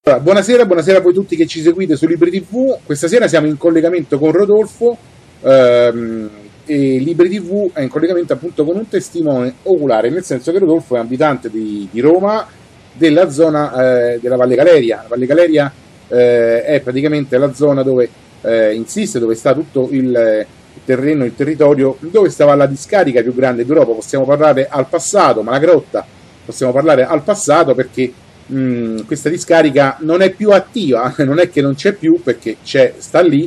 Allora, buonasera a voi tutti che ci seguite su Libri TV. Questa sera siamo in collegamento con Rodolfo e Libri TV è in collegamento appunto con un testimone oculare, nel senso che Rodolfo è abitante di Roma, della zona della Valle Galeria. La Valle Galeria è praticamente la zona dove insiste, dove sta tutto il terreno, il territorio, dove stava la discarica più grande d'Europa. Possiamo parlare al passato, Malagrotta, possiamo parlare al passato perché questa discarica non è più attiva, non è che non c'è più perché sta lì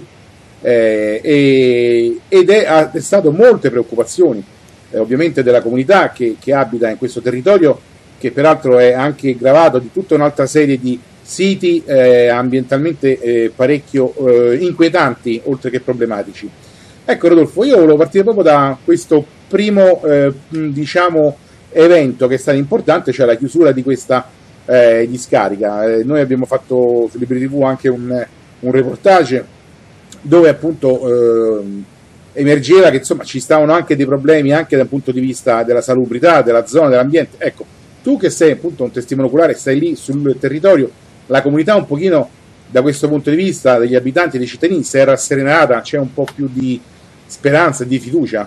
ed è stato molte preoccupazioni ovviamente della comunità che abita in questo territorio, che peraltro è anche gravato di tutta un'altra serie di siti ambientalmente parecchio inquietanti oltre che problematici. Ecco Rodolfo, io volevo partire proprio da questo primo diciamo evento che è stato importante, cioè la chiusura di questa discarica. Noi abbiamo fatto su Libri TV anche un reportage dove appunto emergeva che insomma ci stavano anche dei problemi anche dal punto di vista della salubrità, della zona, dell'ambiente. Ecco, tu che sei appunto un testimone oculare, stai lì sul territorio, la comunità un pochino da questo punto di vista degli abitanti e dei cittadini si è rasserenata, c'è un po' più di speranza e di fiducia?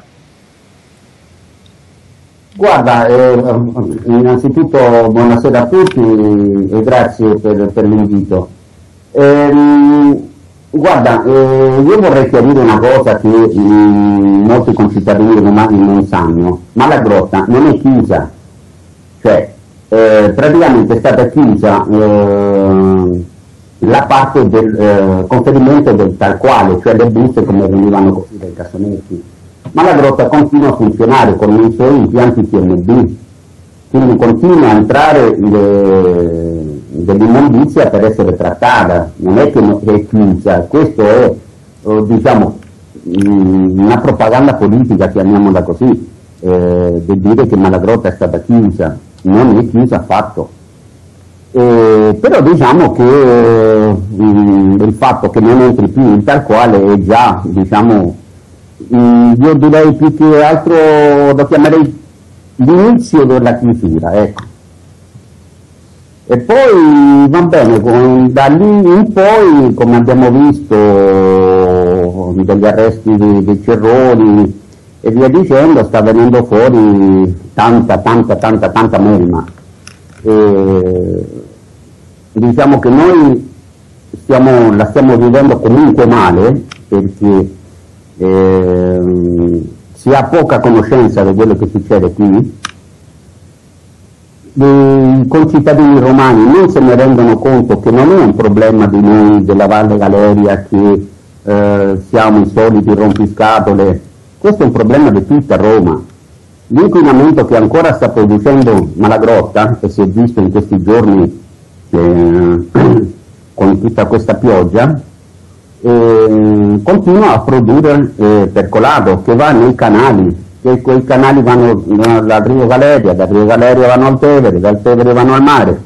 Guarda, innanzitutto buonasera a tutti e grazie per l'invito. Guarda, io vorrei chiarire una cosa che molti concittadini romani non sanno, ma la grotta non è chiusa, cioè praticamente è stata chiusa la parte del conferimento del tal quale, cioè le buste come venivano così dai cassonetti. Ma la grotta continua a funzionare con i suoi impianti TNB, quindi continua a entrare dell'immondizia per essere trattata, non è che è chiusa. Questo è diciamo una propaganda politica, chiamiamola così, del dire che Malagrotta è stata chiusa, non è chiusa affatto. Però diciamo che il fatto che non entri più in tal quale è già, diciamo, io direi più che altro lo chiamerei l'inizio della chiusura, ecco. E poi va bene, da lì in poi, come abbiamo visto, degli arresti dei Cerroni e via dicendo, sta venendo fuori tanta melma. Diciamo che noi la stiamo vivendo comunque male, perché si ha poca conoscenza di quello che succede qui. I concittadini romani non se ne rendono conto che non è un problema di noi della Valle Galeria, che siamo i soliti rompiscatole. Questo è un problema di tutta Roma. L'inquinamento che ancora sta producendo Malagrotta, e si è visto in questi giorni con tutta questa pioggia, continua a produrre percolato che va nei canali, che quei canali vanno dal Rio Galeria, dal Rio Galeria vanno al Tevere, dal Tevere vanno al mare,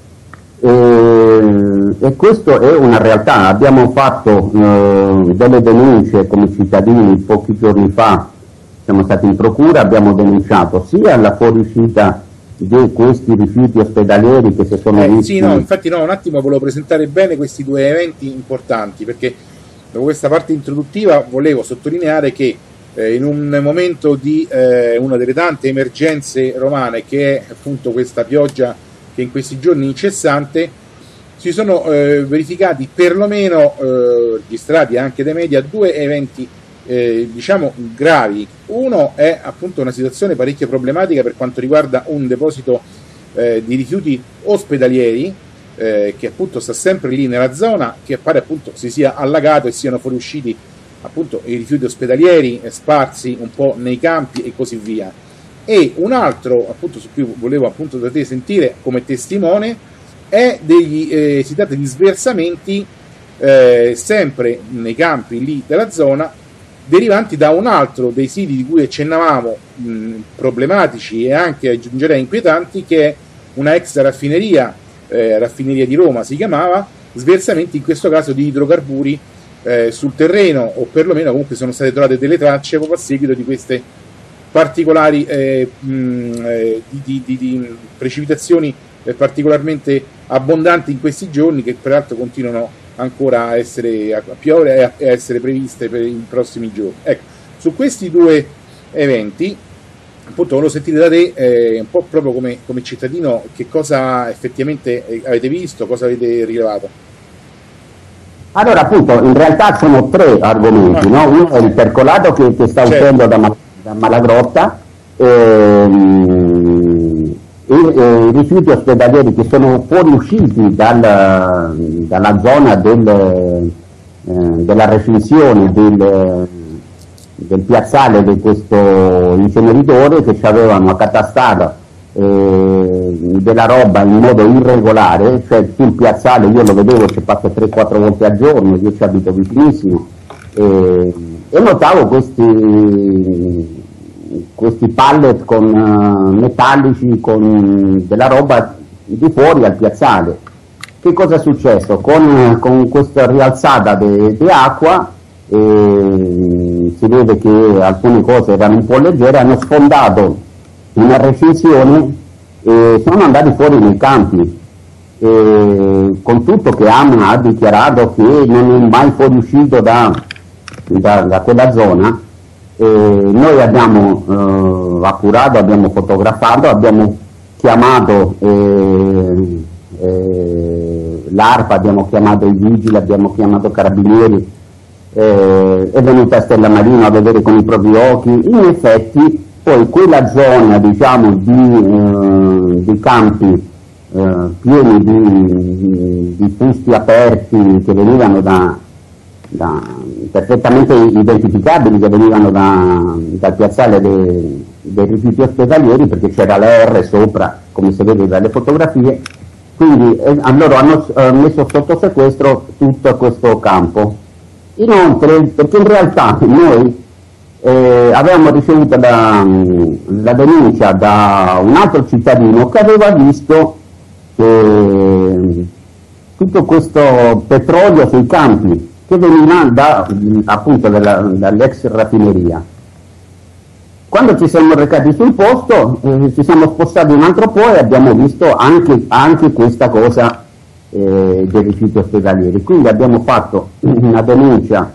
e questo è una realtà. Abbiamo fatto delle denunce come cittadini pochi giorni fa, siamo stati in procura, abbiamo denunciato sia la fuoriuscita di questi rifiuti ospedalieri che si sono visti. Sì, no, infatti no, un attimo volevo presentare bene questi due eventi importanti, perché dopo questa parte introduttiva volevo sottolineare che in un momento di una delle tante emergenze romane, che è appunto questa pioggia che in questi giorni incessante, si sono verificati perlomeno registrati anche dai media due eventi diciamo gravi. Uno è appunto una situazione parecchio problematica per quanto riguarda un deposito di rifiuti ospedalieri che appunto sta sempre lì nella zona, che pare appunto si sia allagato e siano fuoriusciti appunto i rifiuti ospedalieri sparsi un po' nei campi e così via. E un altro appunto su cui volevo appunto da te sentire come testimone è si tratta di sversamenti sempre nei campi lì della zona, derivanti da un altro dei siti di cui accennavamo, problematici e anche aggiungerei inquietanti, che è una ex raffineria di Roma si chiamava, sversamenti in questo caso di idrocarburi sul terreno, o perlomeno comunque sono state trovate delle tracce proprio a seguito di queste particolari di precipitazioni particolarmente abbondanti in questi giorni, che peraltro continuano ancora a piovere e a essere previste per i prossimi giorni. Ecco, su questi due eventi appunto volevo sentire da te un po' proprio come cittadino che cosa effettivamente avete visto, cosa avete rilevato. Allora, appunto, in realtà sono tre argomenti, no? Uno è il percolato che sta uscendo da Malagrotta, i rifiuti ospedalieri che sono fuoriusciti dalla zona della recinzione del piazzale di questo inceneritore, che ci avevano accatastato della roba in modo irregolare, cioè sul piazzale io lo vedevo, ci passo 3-4 volte al giorno, io ci abito vicinissimo, e notavo questi pallet metallici con della roba di fuori al piazzale. Che cosa è successo? Con questa rialzata di acqua, si vede che alcune cose erano un po' leggere, hanno sfondato una recinzione e sono andati fuori nei campi, con tutto che AMA ha dichiarato che non è mai fuoriuscito da quella zona. Noi abbiamo appurato, abbiamo fotografato, abbiamo chiamato l'ARPA, abbiamo chiamato i vigili, abbiamo chiamato carabinieri, è venuta Stella Marino a vedere con i propri occhi. In effetti poi quella zona, diciamo, di campi pieni di fusti aperti che venivano perfettamente identificabili, che venivano dal piazzale dei rifiuti ospedalieri, perché c'era la R sopra, come si vede dalle fotografie, quindi loro hanno messo sotto sequestro tutto questo campo. Inoltre, perché in realtà noi avevamo ricevuto la denuncia da un altro cittadino che aveva visto tutto questo petrolio sui campi che veniva appunto dall'ex raffineria. Quando ci siamo recati sul posto, ci siamo spostati un altro po' e abbiamo visto anche questa cosa dei rifiuti ospedalieri. Quindi abbiamo fatto una denuncia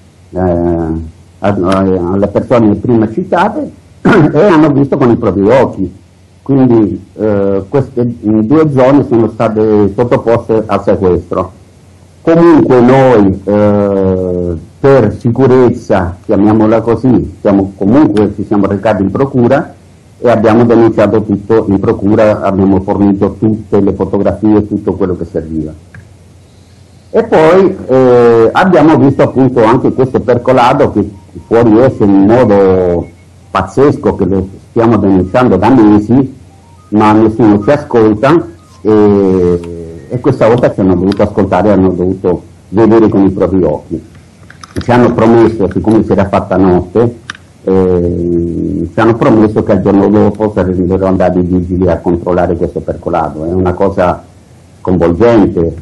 alle persone prima citate e hanno visto con i propri occhi. Quindi queste due zone sono state sottoposte al sequestro. Comunque noi per sicurezza, chiamiamola così, ci siamo recati in procura e abbiamo denunciato tutto in procura, abbiamo fornito tutte le fotografie, tutto quello che serviva. E poi abbiamo visto appunto anche questo percolato che fuoriesce in modo pazzesco, che lo stiamo denunciando da mesi, ma nessuno ci ascolta, e questa volta ci hanno dovuto ascoltare, hanno dovuto vedere con i propri occhi. Ci hanno promesso, siccome si era fatta notte, ci hanno promesso che il giorno dopo sarebbero andati i vigili a controllare questo percolato. È una cosa sconvolgente,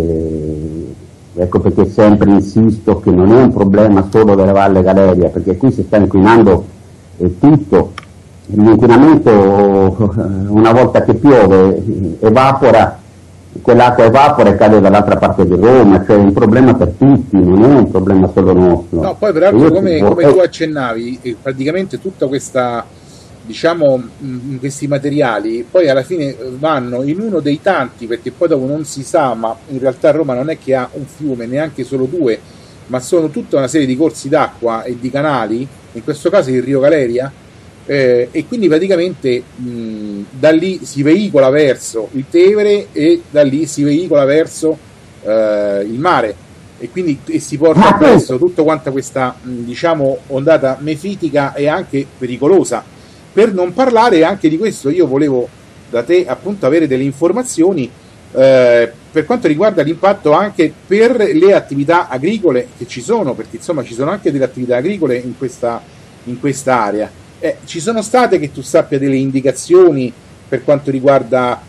ecco perché sempre insisto che non è un problema solo della Valle Galeria, perché qui si sta inquinando tutto. L'inquinamento, una volta che piove, evapora, quell'acqua evapora e cade dall'altra parte di Roma, cioè è un problema per tutti, non è un problema solo nostro. No, poi peraltro come tu accennavi, praticamente tutta questa, diciamo, questi materiali poi alla fine vanno in uno dei tanti, perché poi dopo non si sa, ma in realtà Roma non è che ha un fiume, neanche solo due, ma sono tutta una serie di corsi d'acqua e di canali, in questo caso il Rio Galeria, e quindi praticamente da lì si veicola verso il Tevere e da lì si veicola verso il mare, e quindi si porta appresso tutta quanta questa diciamo ondata mefitica e anche pericolosa. Per non parlare anche di questo, io volevo da te appunto avere delle informazioni per quanto riguarda l'impatto anche per le attività agricole che ci sono, perché insomma ci sono anche delle attività agricole in questa area. Ci sono state, che tu sappia, delle indicazioni per quanto riguarda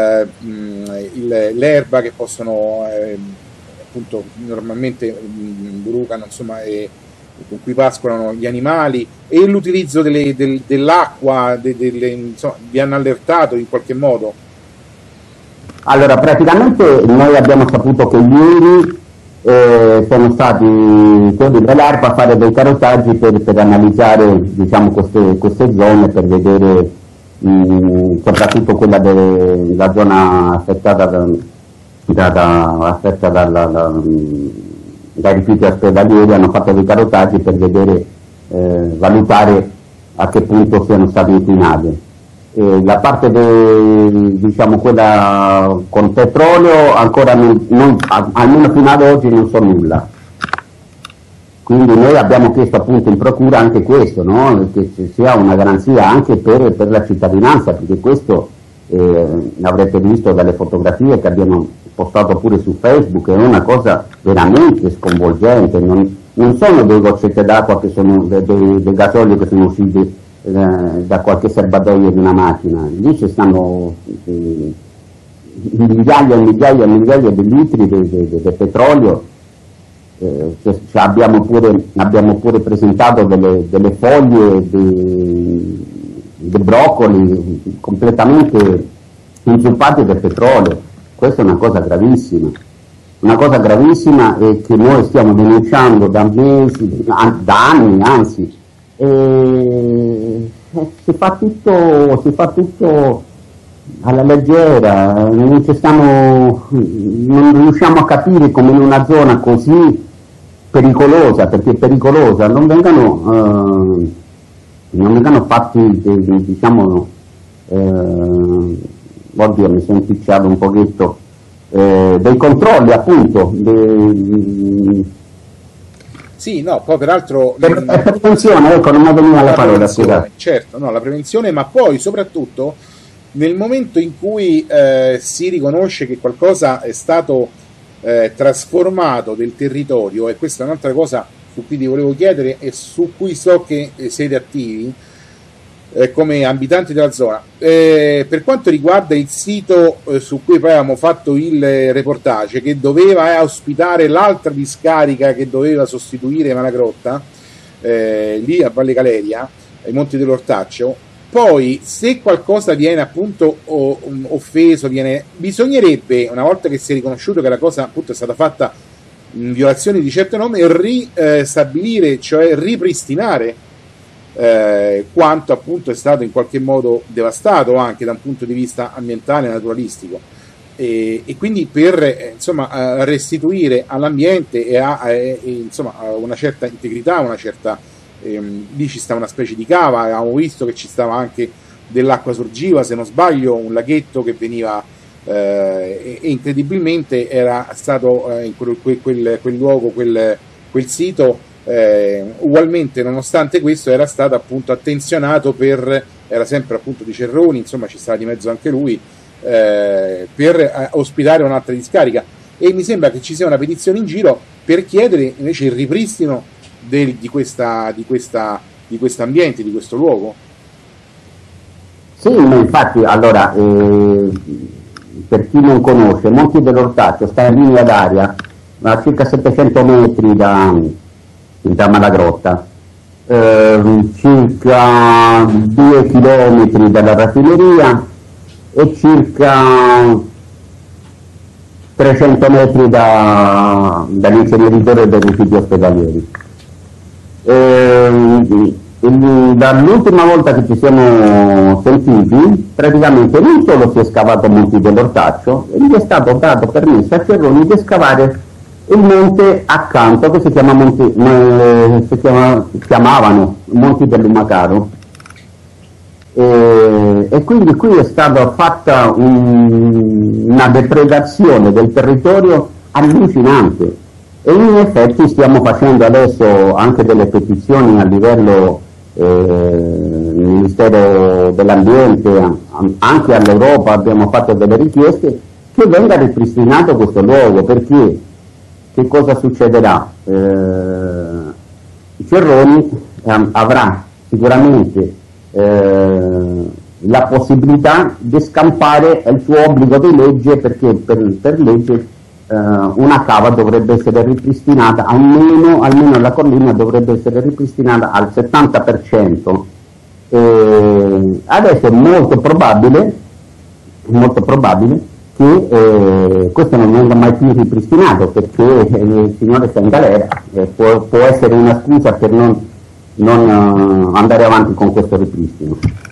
l'erba che possono appunto normalmente brucano, insomma, con cui pascolano gli animali, e l'utilizzo dell'acqua, insomma, vi hanno allertato in qualche modo? Allora, praticamente noi abbiamo saputo che ieri sono stati quelli dell'ARPA a fare dei carotaggi per analizzare, diciamo, queste zone, per vedere soprattutto quella della zona affettata dai rifiuti ospedalieri. Hanno fatto dei carotaggi per vedere, valutare a che punto siano state inquinate. La parte diciamo quella con petrolio ancora almeno fino ad oggi non so nulla, quindi noi abbiamo chiesto appunto in procura anche questo, no? Che ci sia una garanzia anche per la cittadinanza, perché questo avrete visto dalle fotografie che abbiamo postato pure su Facebook, è una cosa veramente sconvolgente. Non sono dei goccette d'acqua, che sono dei gasolio che sono usciti da qualche serbatoio di una macchina. Lì ci stanno migliaia e migliaia e migliaia di litri di petrolio. Abbiamo pure presentato delle foglie di broccoli completamente inzuppati del petrolio. Questa è una cosa gravissima. Una cosa gravissima è che noi stiamo denunciando da mesi, da anni anzi. Si fa tutto alla leggera, non riusciamo a capire come in una zona così pericolosa, perché è pericolosa, non vengano fatti diciamo oddio, mi sono impicciato un pochetto, dei controlli appunto Sì, no, poi peraltro prevenzione, ecco, non mi veniva la parola, scusate. Certo, no, la prevenzione, ma poi soprattutto nel momento in cui si riconosce che qualcosa è stato trasformato del territorio, e questa è un'altra cosa su cui ti volevo chiedere e su cui so che siete attivi come abitanti della zona, per quanto riguarda il sito su cui poi avevamo fatto il reportage, che doveva ospitare l'altra discarica che doveva sostituire Malagrotta, lì a Valle Galeria, ai Monti dell'Ortaccio, poi se qualcosa viene appunto offeso, bisognerebbe, una volta che si è riconosciuto che la cosa appunto è stata fatta in violazione di certe norme, ristabilire, cioè ripristinare quanto appunto è stato in qualche modo devastato anche da un punto di vista ambientale e naturalistico, e quindi per insomma restituire all'ambiente insomma una certa integrità, una certa lì ci sta una specie di cava, avevamo visto che ci stava anche dell'acqua sorgiva, se non sbaglio, un laghetto che veniva e incredibilmente era stato in quel luogo, quel sito, ugualmente, nonostante questo, era stato appunto attenzionato era sempre appunto di Cerroni, insomma ci stava di mezzo anche lui, per ospitare un'altra discarica, e mi sembra che ci sia una petizione in giro per chiedere invece il ripristino di questo ambiente, di questo luogo. Sì, infatti, allora, per chi non conosce, Monti dell'Ortaccio sta in linea d'aria a circa 700 metri da Malagrotta, circa 2 chilometri dalla raffineria e circa 300 metri dall'inceneritore dei rifiuti ospedalieri. Dall'ultima volta che ci siamo sentiti, praticamente non solo si è scavato Monti dell'Ortaccio, e gli è stato dato permesso a Cerroni di scavare il monte accanto, che chiamavano Monti dell'Umacaro, e quindi qui è stata fatta una depredazione del territorio allucinante, e in effetti stiamo facendo adesso anche delle petizioni a livello Ministero dell'Ambiente, anche all'Europa abbiamo fatto delle richieste che venga ripristinato questo luogo, perché che cosa succederà? Cerroni avrà sicuramente la possibilità di scampare il suo obbligo di legge, perché per legge una cava dovrebbe essere ripristinata, almeno la collina dovrebbe essere ripristinata al 70%. Adesso è molto probabile che questo non venga mai più ripristinato, perché il signore sta in galera, può essere una scusa per non andare avanti con questo ripristino.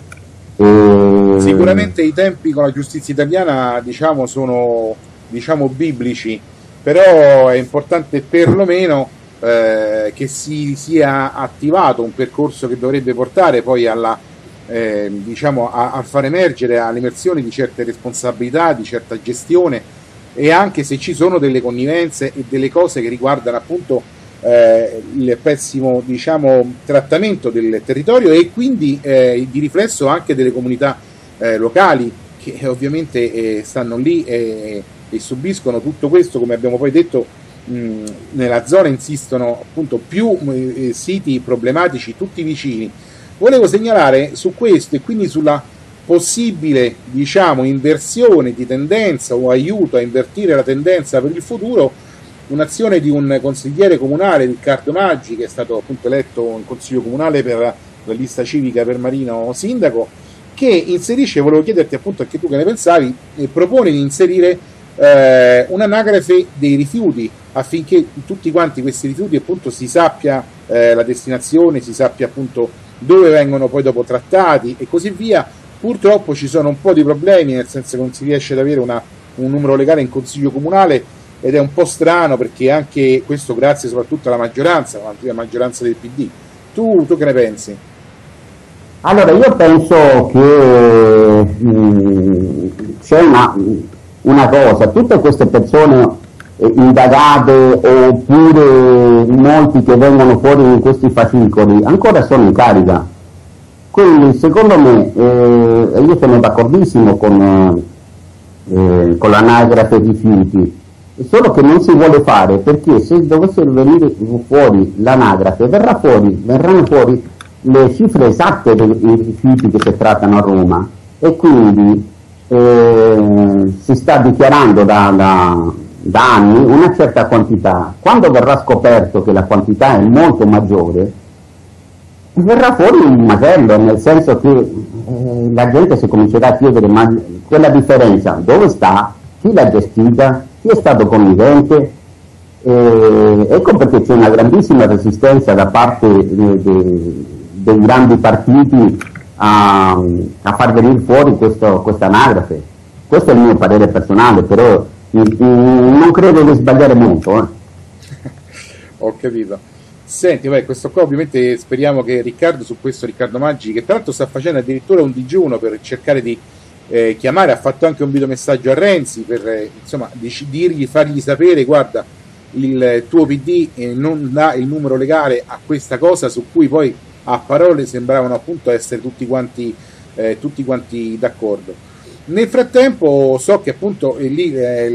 Sicuramente i tempi con la giustizia italiana, diciamo, sono, diciamo, biblici, però è importante perlomeno che si sia attivato un percorso che dovrebbe portare poi alla diciamo a far emergere all'emersione di certe responsabilità, di certa gestione, e anche se ci sono delle connivenze e delle cose che riguardano appunto il pessimo, diciamo, trattamento del territorio e quindi di riflesso anche delle comunità locali che ovviamente stanno lì e subiscono tutto questo, come abbiamo poi detto. Nella zona insistono appunto più siti problematici tutti vicini. Volevo segnalare su questo e quindi sulla possibile, diciamo, inversione di tendenza o aiuto a invertire la tendenza per il futuro un'azione di un consigliere comunale, Riccardo Maggi, che è stato appunto eletto in consiglio comunale per la lista civica per Marino sindaco, che inserisce, volevo chiederti appunto anche tu che ne pensavi, propone di inserire un'anagrafe dei rifiuti affinché tutti quanti questi rifiuti appunto si sappia la destinazione, si sappia appunto dove vengono poi dopo trattati e così via. Purtroppo ci sono un po' di problemi, nel senso che non si riesce ad avere un numero legale in consiglio comunale ed è un po' strano, perché anche questo grazie soprattutto alla maggioranza, la maggioranza del PD. Tu che ne pensi? Allora, io penso che c'è una cosa, tutte queste persone indagate oppure molti che vengono fuori in questi fascicoli ancora sono in carica, quindi secondo me io sono d'accordissimo con l'anagrafe rifiuti, solo che non si vuole fare, perché se dovesse venire fuori l'anagrafe verranno fuori le cifre esatte dei rifiuti che si trattano a Roma, e quindi si sta dichiarando da anni una certa quantità. Quando verrà scoperto che la quantità è molto maggiore, verrà fuori un macello, nel senso che la gente si comincerà a chiedere: ma quella differenza dove sta? Chi l'ha gestita? Chi è stato connivente? Ecco perché c'è una grandissima resistenza da parte dei grandi partiti a far venire fuori questa anagrafe. Questo è il mio parere personale, però non credo di sbagliare molto. Ho capito. Senti, questo qua ovviamente speriamo che Riccardo Maggi, che tra l'altro sta facendo addirittura un digiuno per cercare di chiamare, ha fatto anche un videomessaggio a Renzi per insomma fargli sapere: guarda, il tuo PD non dà il numero legale a questa cosa, su cui poi a parole sembravano appunto essere tutti quanti d'accordo. Nel frattempo so che appunto lì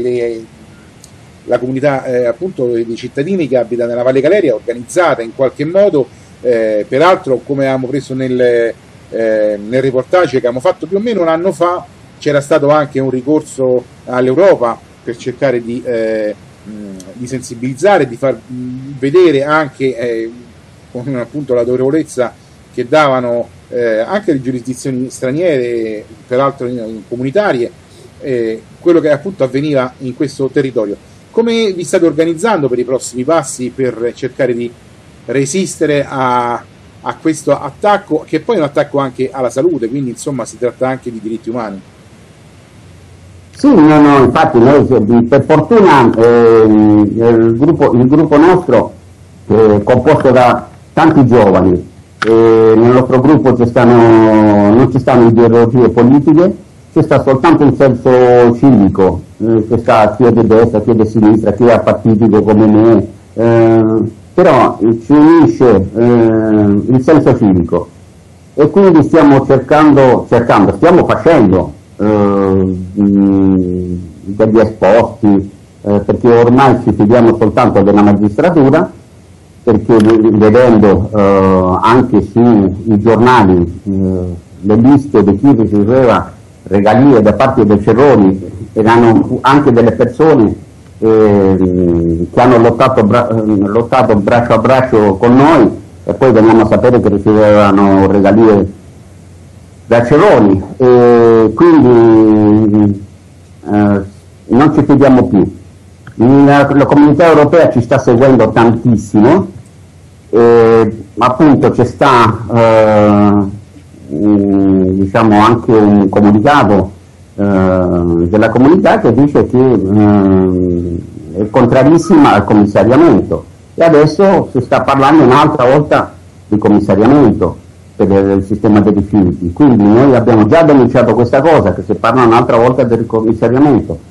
la comunità appunto dei cittadini che abita nella Valle Galeria è organizzata in qualche modo, peraltro come avevamo preso nel reportage che abbiamo fatto più o meno un anno fa, c'era stato anche un ricorso all'Europa per cercare di sensibilizzare, di far vedere anche con appunto l'autorevolezza che davano anche le giurisdizioni straniere, peraltro comunitarie, quello che appunto avveniva in questo territorio. Come vi state organizzando per i prossimi passi per cercare di resistere a questo attacco, che poi è un attacco anche alla salute, quindi insomma si tratta anche di diritti umani? Sì, no, infatti noi per fortuna il gruppo nostro è composto da tanti giovani, nel nostro gruppo non ci stanno ideologie politiche, c'è sta soltanto un senso civico, che sta chi è di destra, chi è di sinistra, chi è apartitico come me, però ci unisce il senso civico, e quindi stiamo facendo degli esposti, perché ormai ci fidiamo soltanto della magistratura, perché vedendo anche sui giornali le liste di chi riceveva regalie da parte dei Cerroni, erano anche delle persone che hanno lottato braccio a braccio con noi, e poi veniamo a sapere che ricevevano regalie da Cerroni, quindi non ci fidiamo più. La comunità europea ci sta seguendo tantissimo, appunto c'è sta diciamo anche un comunicato della comunità che dice che è contrarissima al commissariamento, e adesso si sta parlando un'altra volta di commissariamento per il sistema dei rifiuti, quindi noi abbiamo già denunciato questa cosa, che si parla un'altra volta del commissariamento.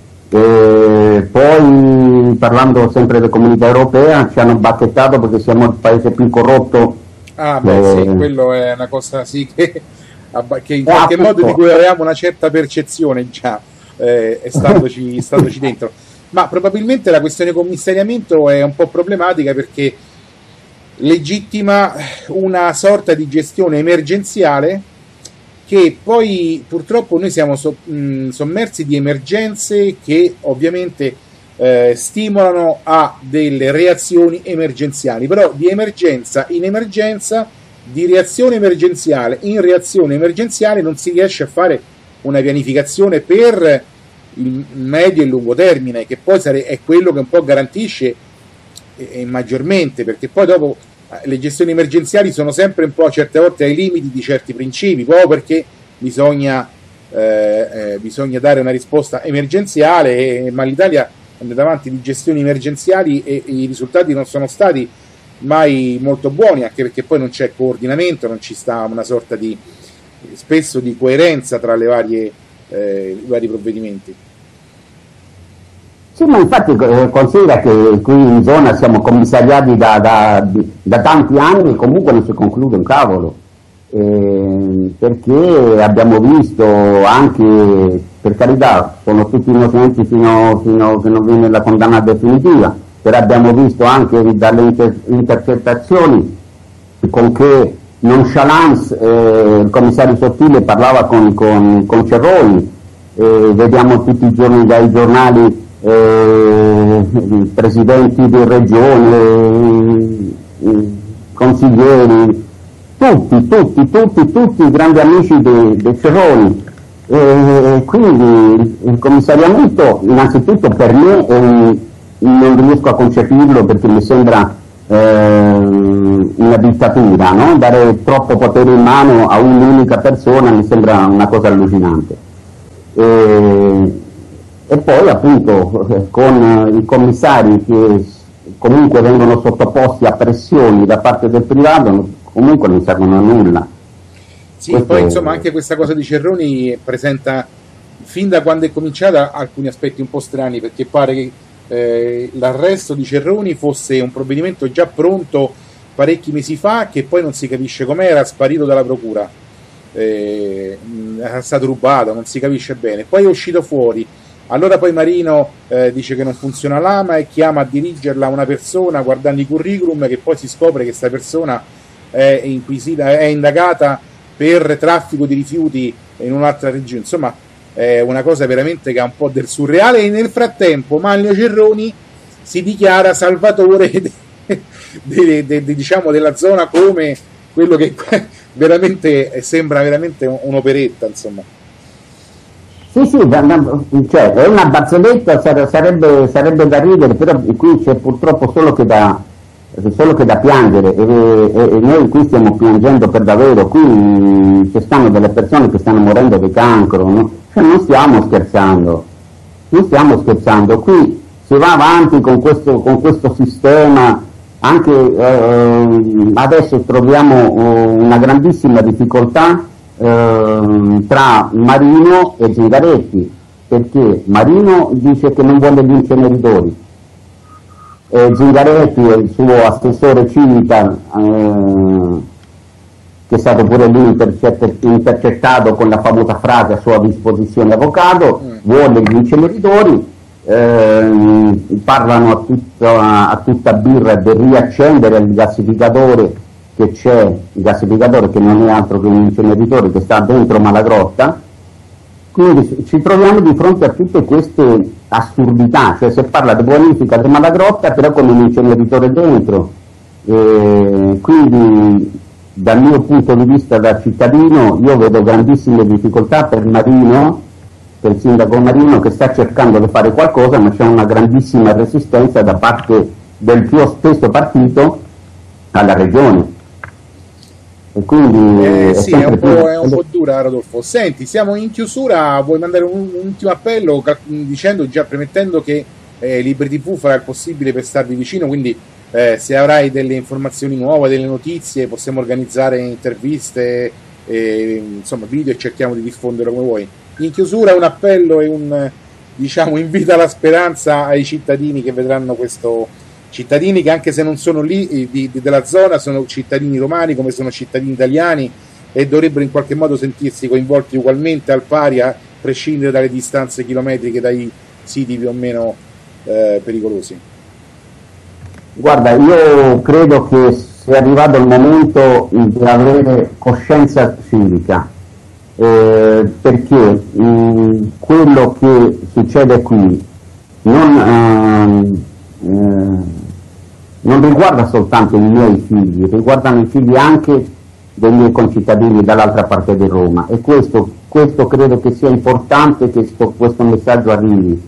Poi, parlando sempre della comunità europea, ci hanno bacchettato perché siamo il paese più corrotto. Sì, quello è una cosa sì che in qualche modo di cui avevamo una certa percezione già, standoci dentro. Ma probabilmente la questione commissariamento è un po' problematica perché legittima una sorta di gestione emergenziale che poi purtroppo noi siamo sommersi di emergenze che ovviamente stimolano a delle reazioni emergenziali, però di emergenza in emergenza, di reazione emergenziale in reazione emergenziale non si riesce a fare una pianificazione per il medio e il lungo termine, che poi è quello che un po' garantisce maggiormente, perché poi dopo le gestioni emergenziali sono sempre un po' certe volte ai limiti di certi principi, proprio perché bisogna dare una risposta emergenziale, ma l'Italia è andata avanti di gestioni emergenziali e i risultati non sono stati mai molto buoni, anche perché poi non c'è coordinamento, non ci sta una sorta di spesso di coerenza tra i vari provvedimenti. Sì, ma infatti considera che qui in zona siamo commissariati da tanti anni e comunque non si conclude un cavolo, perché abbiamo visto anche, per carità, sono tutti innocenti fino a che non viene la condanna definitiva, però abbiamo visto anche dalle intercettazioni con che nonchalance il commissario Sottile parlava con Cerroni, vediamo tutti i giorni dai giornali presidenti di regione, consiglieri, tutti grandi amici dei Cerroni, quindi il commissariamento innanzitutto per me non riesco a concepirlo, perché mi sembra una dittatura, no? Dare troppo potere in mano a un'unica persona mi sembra una cosa allucinante. E poi appunto con i commissari che comunque vengono sottoposti a pressioni da parte del privato, comunque non servono a nulla. Sì, questo... Poi insomma anche questa cosa di Cerroni presenta fin da quando è cominciata alcuni aspetti un po' strani, perché pare che l'arresto di Cerroni fosse un provvedimento già pronto parecchi mesi fa, che poi non si capisce com'era, sparito dalla procura, era stato rubato, non si capisce bene, poi è uscito fuori. Allora poi Marino dice che non funziona l'AMA e chiama a dirigerla una persona guardando i curriculum, che poi si scopre che questa persona è indagata per traffico di rifiuti in un'altra regione. Insomma, è una cosa veramente che ha un po' del surreale, e nel frattempo Manlio Cerroni si dichiara salvatore diciamo della zona, come quello che veramente sembra veramente un'operetta, insomma. Sì, cioè, è una barzelletta, sarebbe da ridere, però qui c'è purtroppo solo che da piangere, e noi qui stiamo piangendo per davvero. Qui ci stanno delle persone che stanno morendo di cancro, no? Cioè, non stiamo scherzando, qui si va avanti con questo sistema. Anche adesso troviamo una grandissima difficoltà tra Marino e Zingaretti, perché Marino dice che non vuole gli inceneritori, Zingaretti e il suo assessore Civica, che è stato pure lui intercettato con la famosa frase a sua disposizione avvocato, vuole gli inceneritori. Parlano a tutta birra del riaccendere il gassificatore che c'è, il gassificatore che non è altro che un inceneritore che sta dentro Malagrotta. Quindi ci troviamo di fronte a tutte queste assurdità, cioè si parla di bonifica di Malagrotta però con un inceneritore dentro, quindi dal mio punto di vista da cittadino io vedo grandissime difficoltà per Marino c'è il sindaco Marino che sta cercando di fare qualcosa, ma c'è una grandissima resistenza da parte del suo stesso partito alla regione. E quindi sì, è un po' dura, Rodolfo. Senti, siamo in chiusura, vuoi mandare un ultimo appello dicendo, già premettendo che Libri TV farà il possibile per starvi vicino, quindi se avrai delle informazioni nuove, delle notizie, possiamo organizzare interviste, insomma video, e cerchiamo di diffonderlo come vuoi. In chiusura un appello e un, diciamo, invito alla speranza ai cittadini che vedranno questo, cittadini che anche se non sono lì della zona sono cittadini romani come sono cittadini italiani e dovrebbero in qualche modo sentirsi coinvolti ugualmente al pari, a prescindere dalle distanze chilometriche dai siti più o meno pericolosi. Guarda, io credo che sia arrivato il momento di avere coscienza civica, perché quello che succede qui non riguarda soltanto i miei figli, riguardano i figli anche dei miei concittadini dall'altra parte di Roma, e questo credo che sia importante che questo messaggio arrivi.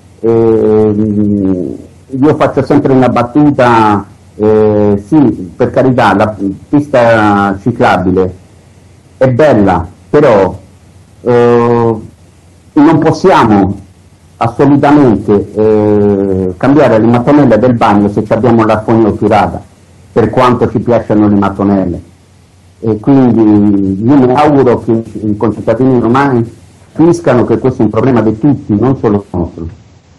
Io faccio sempre una battuta, sì, per carità, la pista ciclabile è bella, però non possiamo assolutamente cambiare le mattonelle del bagno se abbiamo l'acqua chiurata, per quanto ci piacciono le mattonelle. E quindi io mi auguro che i concittadini romani capiscano che questo è un problema di tutti, non solo nostro.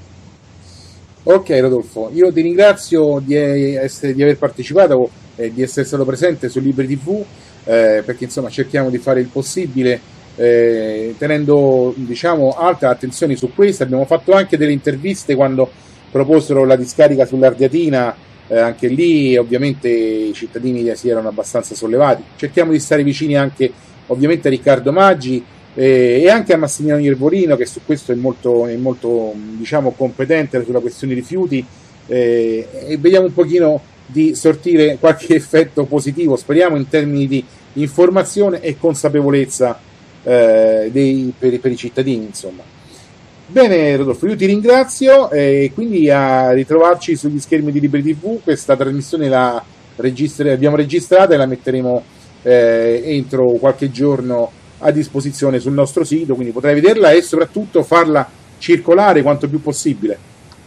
Ok Rodolfo, io ti ringrazio di aver partecipato e di essere stato presente su Libri TV, perché insomma cerchiamo di fare il possibile tenendo, diciamo, alta attenzione su questo. Abbiamo fatto anche delle interviste quando proposero la discarica sull'Ardiatina, anche lì ovviamente i cittadini si erano abbastanza sollevati. Cerchiamo di stare vicini anche ovviamente a Riccardo Maggi e anche a Massimiliano Iervolino, che su questo è molto diciamo competente sulla questione rifiuti, e vediamo un pochino di sortire qualche effetto positivo, speriamo, in termini di informazione e consapevolezza per i cittadini, insomma. Bene Rodolfo, io ti ringrazio e quindi a ritrovarci sugli schermi di Libri TV. Questa trasmissione l'abbiamo registrata e la metteremo entro qualche giorno a disposizione sul nostro sito, quindi potrai vederla e soprattutto farla circolare quanto più possibile.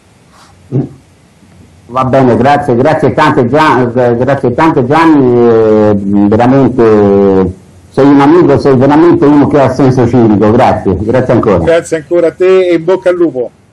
Va bene, grazie tante Gianni, veramente sei un amico, sei veramente uno che ha senso civico, grazie ancora. Grazie ancora a te e in bocca al lupo.